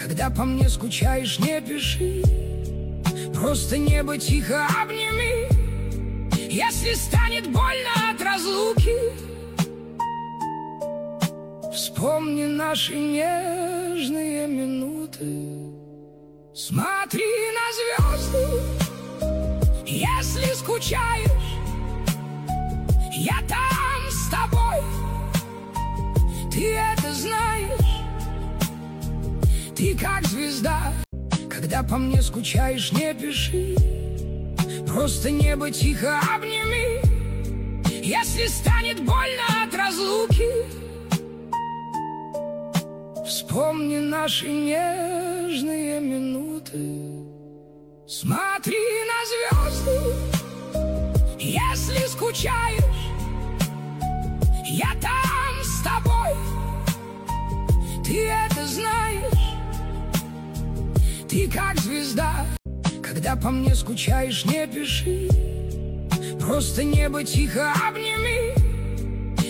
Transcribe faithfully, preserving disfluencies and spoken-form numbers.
Когда по мне скучаешь, не пиши, просто небо тихо обними. Если станет больно от разлуки, вспомни наши нежные минуты. Смотри на звезды, если скучаешь, я там с тобой. Ты это знаешь, ты как звезда. Когда по мне скучаешь, не пиши, просто небо тихо обними. Если станет больно от разлуки, вспомни наши нежные минуты. Смотри на звезды, если скучаешь, я там с тобой. Ты это знаешь, ты как звезда. Когда по мне скучаешь, не пиши, просто небо тихо обними.